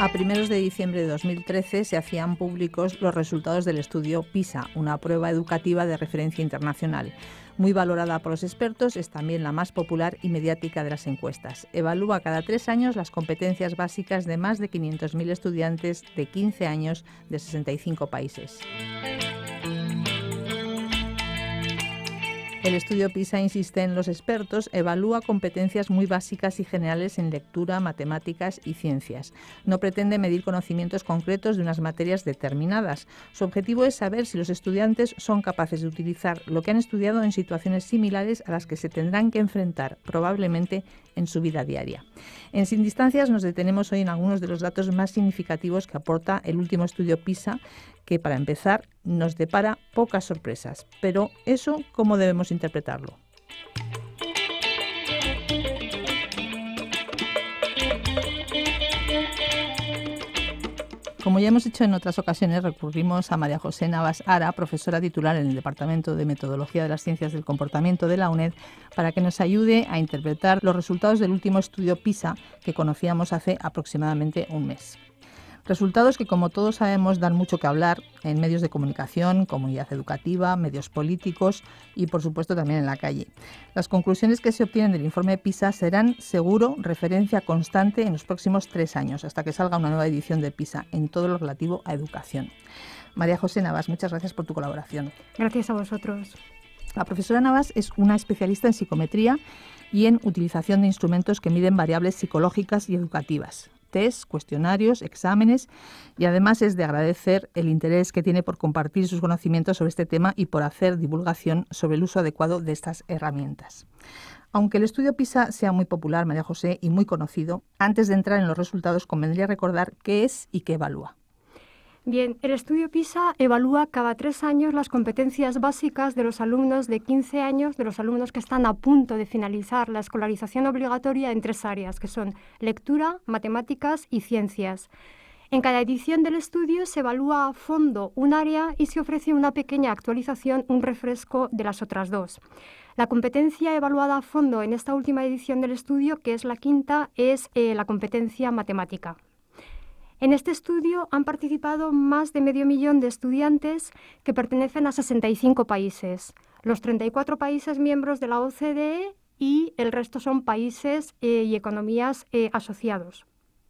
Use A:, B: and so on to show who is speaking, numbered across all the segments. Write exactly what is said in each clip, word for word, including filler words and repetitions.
A: A primeros de diciembre de dos mil trece se hacían públicos los resultados del estudio PISA, una prueba educativa de referencia internacional. Muy valorada por los expertos, es también la más popular y mediática de las encuestas. Evalúa cada tres años las competencias básicas de más de quinientos mil estudiantes de quince años de sesenta y cinco países. El estudio PISA, insisten los expertos, evalúa competencias muy básicas y generales en lectura, matemáticas y ciencias. No pretende medir conocimientos concretos de unas materias determinadas. Su objetivo es saber si los estudiantes son capaces de utilizar lo que han estudiado en situaciones similares a las que se tendrán que enfrentar, probablemente en su vida diaria. En Sin Distancias nos detenemos hoy en algunos de los datos más significativos que aporta el último estudio PISA, que, para empezar, nos depara pocas sorpresas. Pero eso, ¿cómo debemos interpretarlo? Como ya hemos hecho en otras ocasiones, recurrimos a María José Navas Ara, profesora titular en el Departamento de Metodología de las Ciencias del Comportamiento de la UNED, para que nos ayude a interpretar los resultados del último estudio PISA que conocíamos hace aproximadamente un mes. Resultados que, como todos sabemos, dan mucho que hablar en medios de comunicación, comunidad educativa, medios políticos y, por supuesto, también en la calle. Las conclusiones que se obtienen del informe PISA serán, seguro, referencia constante en los próximos tres años, hasta que salga una nueva edición de PISA en todo lo relativo a educación. María José Navas, muchas gracias por tu colaboración.
B: Gracias a vosotros.
A: La profesora Navas es una especialista en psicometría y en utilización de instrumentos que miden variables psicológicas y educativas. Test, cuestionarios, exámenes, y además es de agradecer el interés que tiene por compartir sus conocimientos sobre este tema y por hacer divulgación sobre el uso adecuado de estas herramientas. Aunque el estudio PISA sea muy popular, María José, y muy conocido, antes de entrar en los resultados convendría recordar qué es y qué evalúa.
B: Bien, el estudio PISA evalúa cada tres años las competencias básicas de los alumnos de quince años, de los alumnos que están a punto de finalizar la escolarización obligatoria en tres áreas, que son lectura, matemáticas y ciencias. En cada edición del estudio se evalúa a fondo un área y se ofrece una pequeña actualización, un refresco de las otras dos. La competencia evaluada a fondo en esta última edición del estudio, que es la quinta, es eh, la competencia matemática. En este estudio han participado más de medio millón de estudiantes que pertenecen a sesenta y cinco países, los treinta y cuatro países miembros de la O C D E y el resto son países eh, y economías eh, asociados.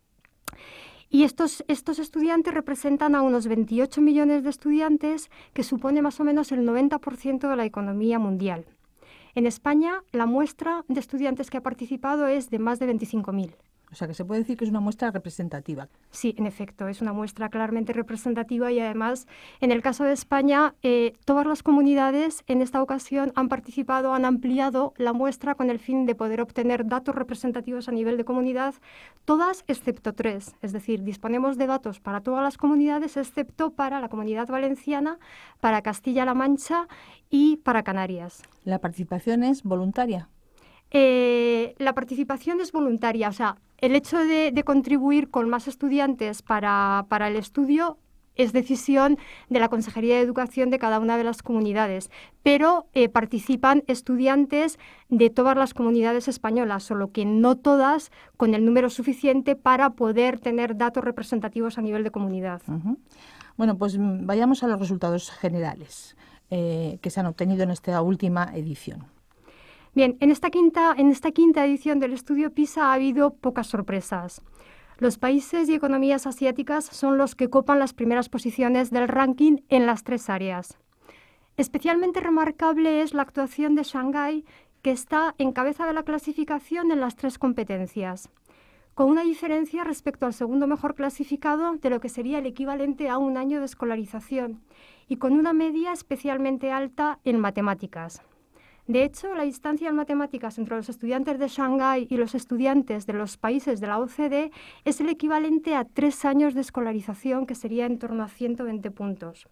B: Y estos, estos estudiantes representan a unos veintiocho millones de estudiantes, que supone más o menos el noventa por ciento de la economía mundial. En España, la muestra de estudiantes que ha participado es de más de veinticinco mil.
A: O sea, que se puede decir que es una muestra representativa.
B: Sí, en efecto, es una muestra claramente representativa y además, en el caso de España, eh, todas las comunidades en esta ocasión han participado, han ampliado la muestra con el fin de poder obtener datos representativos a nivel de comunidad, todas excepto tres. Es decir, disponemos de datos para todas las comunidades excepto para la Comunidad Valenciana, para Castilla-La Mancha y para Canarias.
A: ¿La participación es voluntaria?
B: Eh, la participación es voluntaria, o sea, el hecho de, de contribuir con más estudiantes para, para el estudio es decisión de la Consejería de Educación de cada una de las comunidades, pero eh, participan estudiantes de todas las comunidades españolas, solo que no todas con el número suficiente para poder tener datos representativos a nivel de comunidad.
A: Uh-huh. Bueno, pues vayamos a los resultados generales eh, que se han obtenido en esta última edición.
B: Bien, en esta, quinta, en esta quinta edición del estudio PISA ha habido pocas sorpresas. Los países y economías asiáticas son los que copan las primeras posiciones del ranking en las tres áreas. Especialmente remarcable es la actuación de Shanghái, que está en cabeza de la clasificación en las tres competencias, con una diferencia respecto al segundo mejor clasificado de lo que sería el equivalente a un año de escolarización, y con una media especialmente alta en matemáticas. De hecho, la distancia en matemáticas entre los estudiantes de Shanghái y los estudiantes de los países de la O C D E es el equivalente a tres años de escolarización, que sería en torno a ciento veinte puntos.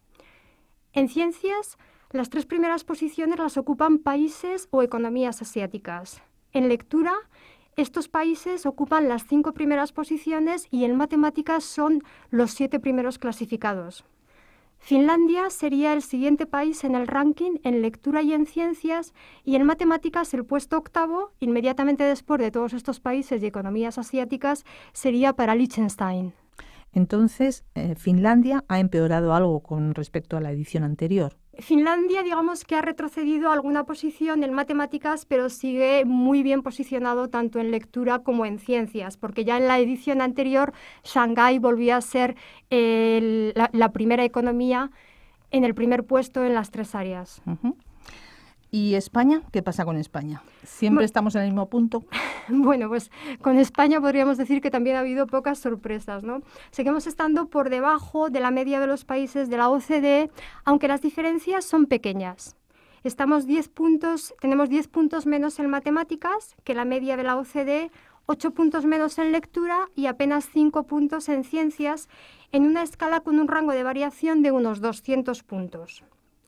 B: En ciencias, las tres primeras posiciones las ocupan países o economías asiáticas. En lectura, estos países ocupan las cinco primeras posiciones y en matemáticas son los siete primeros clasificados. Finlandia sería el siguiente país en el ranking en lectura y en ciencias, y en matemáticas el puesto octavo, inmediatamente después de todos estos países y economías asiáticas, sería para Liechtenstein.
A: Entonces, eh, Finlandia ha empeorado algo con respecto a la edición anterior.
B: Finlandia, digamos que ha retrocedido alguna posición en matemáticas, pero sigue muy bien posicionado tanto en lectura como en ciencias, porque ya en la edición anterior Shanghái volvía a ser el, la, la primera economía en el primer puesto en las tres áreas.
A: Uh-huh. ¿Y España? ¿Qué pasa con España? ¿Siempre bueno, estamos en el mismo punto?
B: Bueno, pues con España podríamos decir que también ha habido pocas sorpresas, ¿no? Seguimos estando por debajo de la media de los países de la O C D E, aunque las diferencias son pequeñas. Estamos diez puntos, tenemos diez puntos menos en matemáticas que la media de la O C D E, ocho puntos menos en lectura y apenas cinco puntos en ciencias, en una escala con un rango de variación de unos doscientos puntos.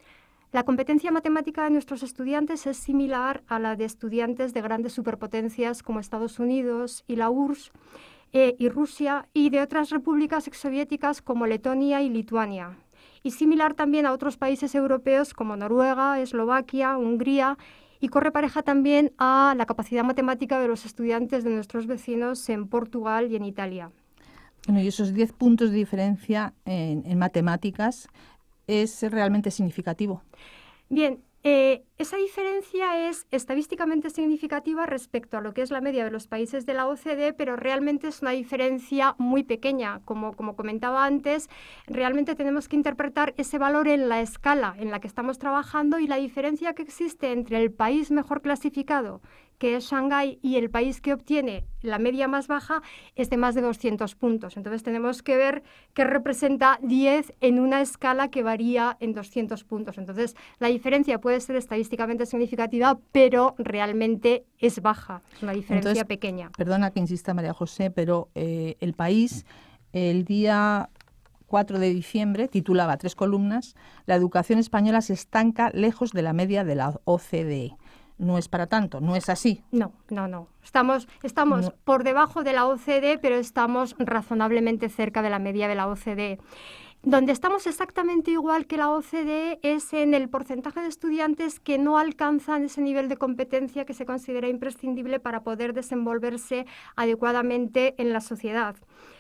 B: La competencia matemática de nuestros estudiantes es similar a la de estudiantes de grandes superpotencias como Estados Unidos y la U R S S eh, y Rusia, y de otras repúblicas exsoviéticas como Letonia y Lituania, y similar también a otros países europeos como Noruega, Eslovaquia, Hungría, y corre pareja también a la capacidad matemática de los estudiantes de nuestros vecinos en Portugal y en Italia.
A: Bueno, y esos diez puntos de diferencia en, en matemáticas es realmente significativo.
B: Bien, eh, esa diferencia es estadísticamente significativa respecto a lo que es la media de los países de la O C D E, pero realmente es una diferencia muy pequeña. Como, como comentaba antes, realmente tenemos que interpretar ese valor en la escala en la que estamos trabajando, y la diferencia que existe entre el país mejor clasificado, que es Shanghái, y el país que obtiene la media más baja es de más de doscientos puntos. Entonces tenemos que ver qué representa diez en una escala que varía en doscientos puntos. Entonces la diferencia puede ser estadísticamente significativa, pero realmente es baja, es una diferencia
A: Entonces,
B: pequeña.
A: Perdona que insista, María José, pero eh, el país, el día cuatro de diciembre, titulaba tres columnas: la educación española se estanca lejos de la media de la O C D E. No es para tanto, no es así.
B: No, no, no. Estamos, estamos no. por debajo de la O C D E, pero estamos razonablemente cerca de la media de la O C D E. Donde estamos exactamente igual que la O C D E es en el porcentaje de estudiantes que no alcanzan ese nivel de competencia que se considera imprescindible para poder desenvolverse adecuadamente en la sociedad.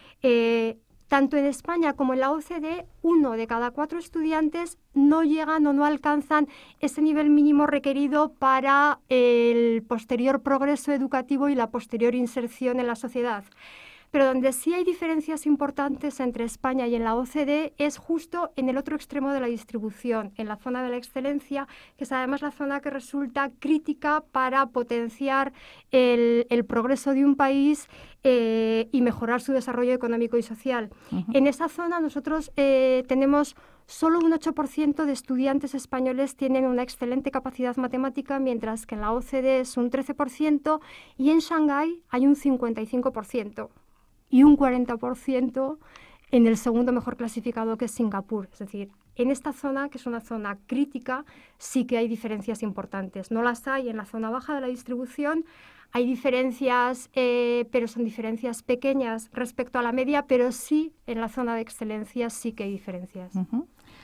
B: Eh, Tanto en España como en la O C D E, uno de cada cuatro estudiantes no llegan o no alcanzan ese nivel mínimo requerido para el posterior progreso educativo y la posterior inserción en la sociedad. Pero donde sí hay diferencias importantes entre España y en la O C D E es justo en el otro extremo de la distribución, en la zona de la excelencia, que es además la zona que resulta crítica para potenciar el, el progreso de un país eh, y mejorar su desarrollo económico y social. Uh-huh. En esa zona nosotros eh, tenemos solo un ocho por ciento de estudiantes españoles tienen una excelente capacidad matemática, mientras que en la O C D E es un trece por ciento y en Shanghái hay un cincuenta y cinco por ciento. Y un cuarenta por ciento en el segundo mejor clasificado, que es Singapur. Es decir, en esta zona, que es una zona crítica, sí que hay diferencias importantes. No las hay en la zona baja de la distribución. Hay diferencias, eh, pero son diferencias pequeñas respecto a la media, pero sí en la zona de excelencia sí que hay diferencias.
A: Uh-huh.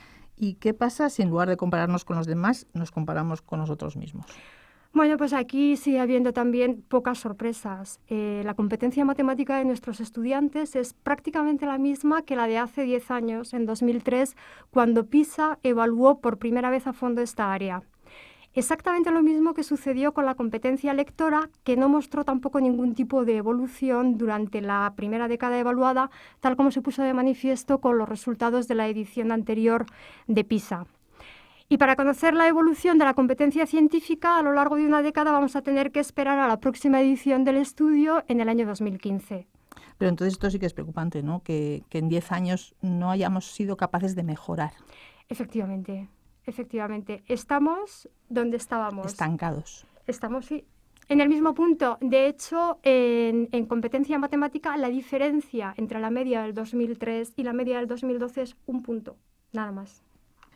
A: ¿Y qué pasa si en lugar de compararnos con los demás, nos comparamos con nosotros mismos?
B: Bueno, pues aquí sigue habiendo también pocas sorpresas. Eh, la competencia matemática de nuestros estudiantes es prácticamente la misma que la de hace diez años, en dos mil tres, cuando PISA evaluó por primera vez a fondo esta área. Exactamente lo mismo que sucedió con la competencia lectora, que no mostró tampoco ningún tipo de evolución durante la primera década evaluada, tal como se puso de manifiesto con los resultados de la edición anterior de PISA. Y para conocer la evolución de la competencia científica a lo largo de una década vamos a tener que esperar a la próxima edición del estudio en el año dos mil quince.
A: Pero entonces esto sí que es preocupante, ¿no? Que, que en diez años no hayamos sido capaces de mejorar.
B: Efectivamente, efectivamente. Estamos donde estábamos.
A: Estancados.
B: Estamos, sí, en el mismo punto. De hecho, en, en competencia matemática la diferencia entre la media del dos mil tres y la media del dos mil doce es un punto, nada más.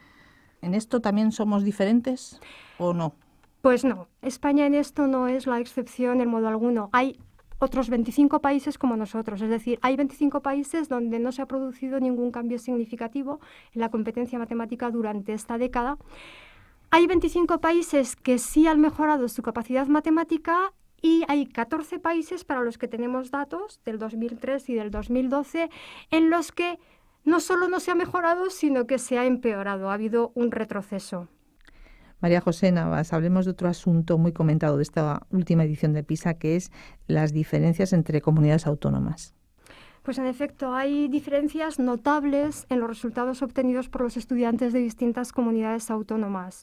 A: ¿En esto también somos diferentes o no?
B: Pues no, España en esto no es la excepción en modo alguno. Hay otros veinticinco países como nosotros. Es decir, hay veinticinco países donde no se ha producido ningún cambio significativo en la competencia matemática durante esta década. Hay veinticinco países que sí han mejorado su capacidad matemática y hay catorce países para los que tenemos datos del dos mil tres y del dos mil doce en los que no solo no se ha mejorado, sino que se ha empeorado. Ha habido un retroceso.
A: María José Navas, hablemos de otro asunto muy comentado de esta última edición de PISA, que es las diferencias entre comunidades autónomas.
B: Pues en efecto, hay diferencias notables en los resultados obtenidos por los estudiantes de distintas comunidades autónomas.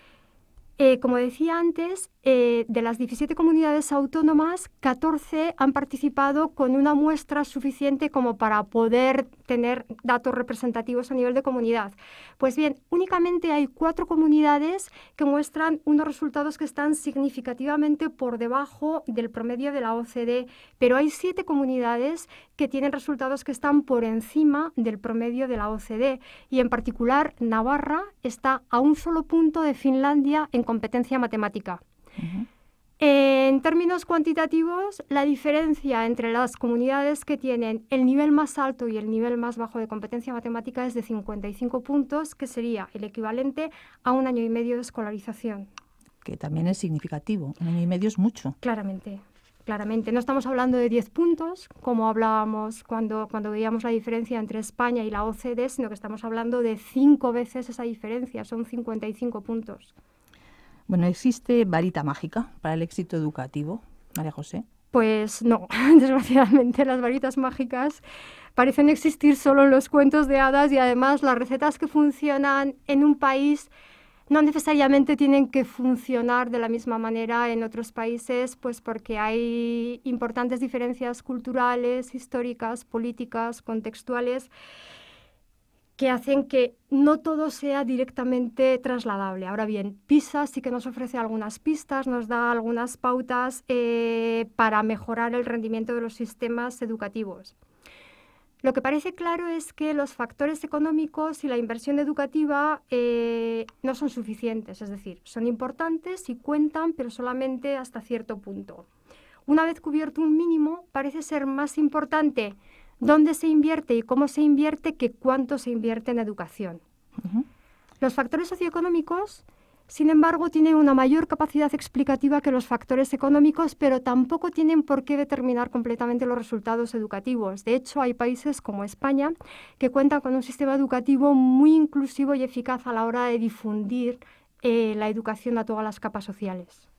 B: Eh, como decía antes, eh, de las diecisiete comunidades autónomas, catorce han participado con una muestra suficiente como para poder tener datos representativos a nivel de comunidad. Pues bien, únicamente hay cuatro comunidades que muestran unos resultados que están significativamente por debajo del promedio de la O C D, pero hay siete comunidades que tienen resultados que están por encima del promedio de la O C D, y en particular Navarra está a un solo punto de Finlandia en competencia matemática. Uh-huh. En términos cuantitativos, la diferencia entre las comunidades que tienen el nivel más alto y el nivel más bajo de competencia matemática es de cincuenta y cinco puntos, que sería el equivalente a un año y medio de escolarización.
A: Que también es significativo, un año y medio es mucho.
B: Claramente. Claramente, no estamos hablando de diez puntos, como hablábamos cuando, cuando veíamos la diferencia entre España y la O C D, sino que estamos hablando de cinco veces esa diferencia, son cincuenta y cinco puntos.
A: Bueno, ¿existe varita mágica para el éxito educativo, María José?
B: Pues no, desgraciadamente las varitas mágicas parecen existir solo en los cuentos de hadas, y además las recetas que funcionan en un país no necesariamente tienen que funcionar de la misma manera en otros países, pues porque hay importantes diferencias culturales, históricas, políticas, contextuales, que hacen que no todo sea directamente trasladable. Ahora bien, PISA sí que nos ofrece algunas pistas, nos da algunas pautas eh, para mejorar el rendimiento de los sistemas educativos. Lo que parece claro es que los factores económicos y la inversión educativa eh, no son suficientes, es decir, son importantes y cuentan, pero solamente hasta cierto punto. Una vez cubierto un mínimo, parece ser más importante dónde se invierte y cómo se invierte que cuánto se invierte en educación. Uh-huh. Los factores socioeconómicos, sin embargo, tienen una mayor capacidad explicativa que los factores económicos, pero tampoco tienen por qué determinar completamente los resultados educativos. De hecho, hay países como España que cuentan con un sistema educativo muy inclusivo y eficaz a la hora de difundir eh, la educación a todas las capas sociales.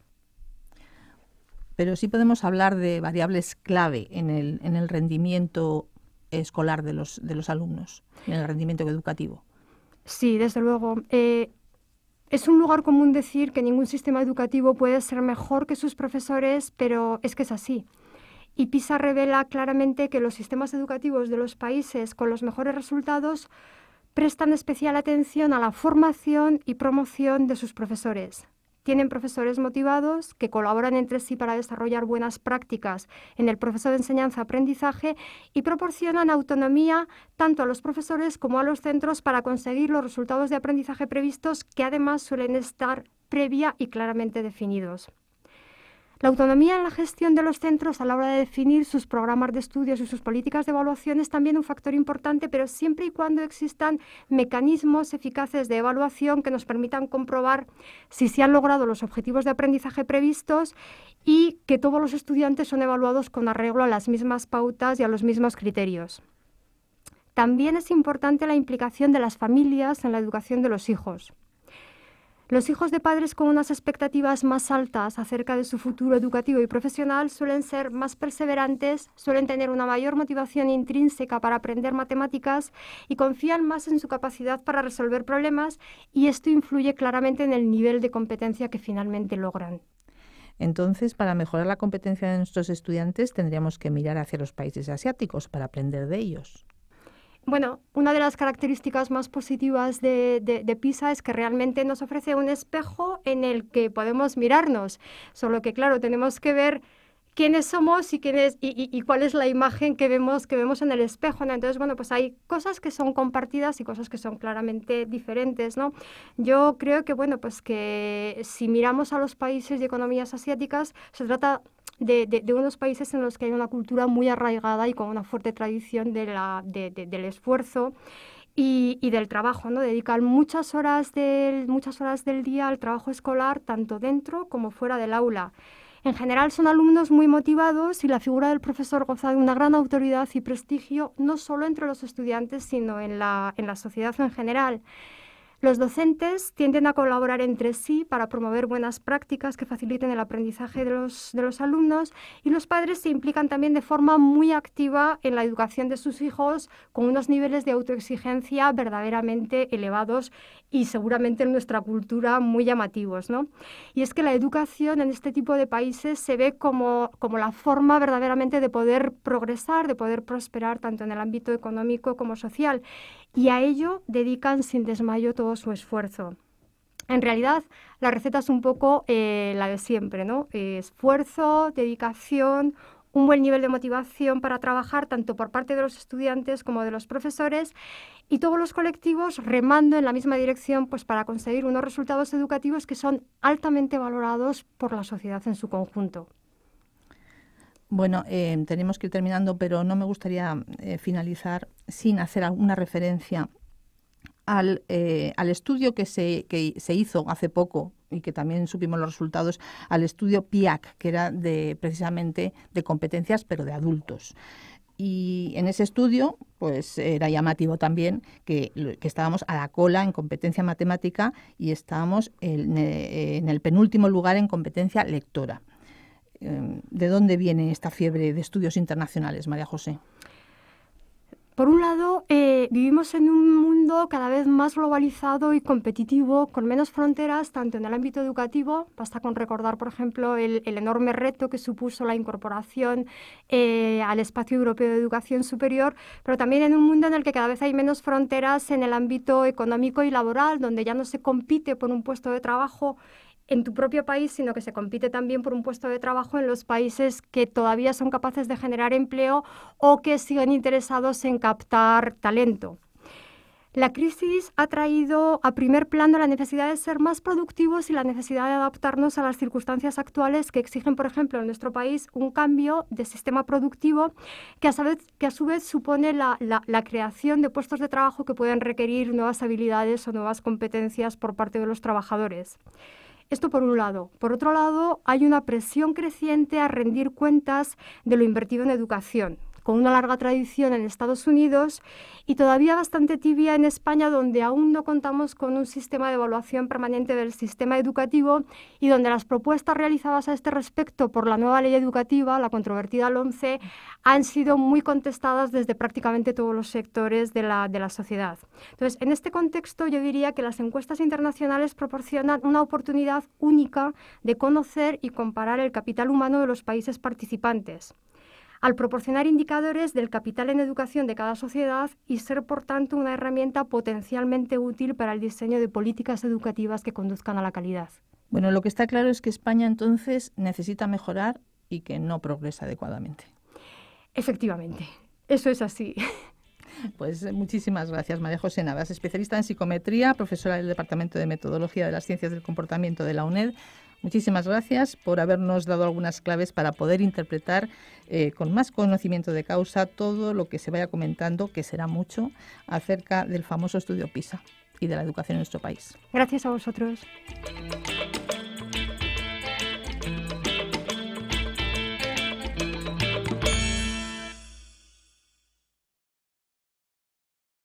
A: Pero sí podemos hablar de variables clave en el, en el rendimiento escolar de los, de los alumnos, en el rendimiento educativo.
B: Sí, desde luego. Eh, es un lugar común decir que ningún sistema educativo puede ser mejor que sus profesores, pero es que es así. Y PISA revela claramente que los sistemas educativos de los países con los mejores resultados prestan especial atención a la formación y promoción de sus profesores. Tienen profesores motivados que colaboran entre sí para desarrollar buenas prácticas en el proceso de enseñanza-aprendizaje y proporcionan autonomía tanto a los profesores como a los centros para conseguir los resultados de aprendizaje previstos, que además suelen estar previa y claramente definidos. La autonomía en la gestión de los centros a la hora de definir sus programas de estudios y sus políticas de evaluación es también un factor importante, pero siempre y cuando existan mecanismos eficaces de evaluación que nos permitan comprobar si se han logrado los objetivos de aprendizaje previstos y que todos los estudiantes son evaluados con arreglo a las mismas pautas y a los mismos criterios. También es importante la implicación de las familias en la educación de los hijos. Los hijos de padres con unas expectativas más altas acerca de su futuro educativo y profesional suelen ser más perseverantes, suelen tener una mayor motivación intrínseca para aprender matemáticas y confían más en su capacidad para resolver problemas, y esto influye claramente en el nivel de competencia que finalmente logran.
A: Entonces, para mejorar la competencia de nuestros estudiantes, tendríamos que mirar hacia los países asiáticos para aprender de ellos.
B: Bueno, una de las características más positivas de, de, de PISA es que realmente nos ofrece un espejo en el que podemos mirarnos, solo que, claro, tenemos que ver quiénes somos y, quién es, y, y, y cuál es la imagen que vemos, que vemos en el espejo, ¿no? Entonces, bueno, pues hay cosas que son compartidas y cosas que son claramente diferentes, ¿no? Yo creo que, bueno, pues que si miramos a los países y economías asiáticas, se trata de, de, de unos países en los que hay una cultura muy arraigada y con una fuerte tradición de la, de, de, del esfuerzo y, y del trabajo, ¿no? Dedican muchas horas, del, muchas horas del día al trabajo escolar, tanto dentro como fuera del aula. En general son alumnos muy motivados y la figura del profesor goza de una gran autoridad y prestigio, no solo entre los estudiantes, sino en la, en la sociedad en general. Los docentes tienden a colaborar entre sí para promover buenas prácticas que faciliten el aprendizaje de los, de los alumnos, y los padres se implican también de forma muy activa en la educación de sus hijos, con unos niveles de autoexigencia verdaderamente elevados y seguramente en nuestra cultura muy llamativos, ¿no? Y es que la educación en este tipo de países se ve como, como la forma verdaderamente de poder progresar, de poder prosperar tanto en el ámbito económico como social, y a ello dedican sin desmayo todo su esfuerzo. En realidad, la receta es un poco eh, la de siempre, ¿no? Eh, esfuerzo, dedicación, un buen nivel de motivación para trabajar, tanto por parte de los estudiantes como de los profesores, y todos los colectivos remando en la misma dirección, pues, para conseguir unos resultados educativos que son altamente valorados por la sociedad en su conjunto.
A: Bueno, eh, tenemos que ir terminando, pero no me gustaría eh, finalizar sin hacer alguna referencia al, eh, al estudio que se, que se hizo hace poco y que también supimos los resultados, al estudio P I A C, que era de, precisamente de competencias, pero de adultos. Y en ese estudio, pues era llamativo también que, que estábamos a la cola en competencia matemática y estábamos en, en el penúltimo lugar en competencia lectora. ¿De dónde viene esta fiebre de estudios internacionales, María José?
B: Por un lado, eh, vivimos en un mundo cada vez más globalizado y competitivo, con menos fronteras, tanto en el ámbito educativo, basta con recordar, por ejemplo, el, el enorme reto que supuso la incorporación eh, al espacio europeo de educación superior, pero también en un mundo en el que cada vez hay menos fronteras en el ámbito económico y laboral, donde ya no se compite por un puesto de trabajo en tu propio país, sino que se compite también por un puesto de trabajo en los países que todavía son capaces de generar empleo o que siguen interesados en captar talento. La crisis ha traído a primer plano la necesidad de ser más productivos y la necesidad de adaptarnos a las circunstancias actuales que exigen, por ejemplo, en nuestro país un cambio de sistema productivo que a, vez, que a su vez supone la, la, la creación de puestos de trabajo que pueden requerir nuevas habilidades o nuevas competencias por parte de los trabajadores. Esto por un lado. Por otro lado, hay una presión creciente a rendir cuentas de lo invertido en educación, con una larga tradición en Estados Unidos y todavía bastante tibia en España, donde aún no contamos con un sistema de evaluación permanente del sistema educativo y donde las propuestas realizadas a este respecto por la nueva ley educativa, la controvertida LOMCE, han sido muy contestadas desde prácticamente todos los sectores de la, de la sociedad. Entonces, en este contexto, yo diría que las encuestas internacionales proporcionan una oportunidad única de conocer y comparar el capital humano de los países participantes, al proporcionar indicadores del capital en educación de cada sociedad y ser, por tanto, una herramienta potencialmente útil para el diseño de políticas educativas que conduzcan a la calidad.
A: Bueno, lo que está claro es que España, entonces, necesita mejorar y que no progresa adecuadamente.
B: Efectivamente, eso es así.
A: Pues muchísimas gracias, María José Navas, especialista en psicometría, profesora del Departamento de Metodología de las Ciencias del Comportamiento de la UNED. Muchísimas gracias por habernos dado algunas claves para poder interpretar eh, con más conocimiento de causa todo lo que se vaya comentando, que será mucho, acerca del famoso estudio PISA y de la educación en nuestro país.
B: Gracias a vosotros.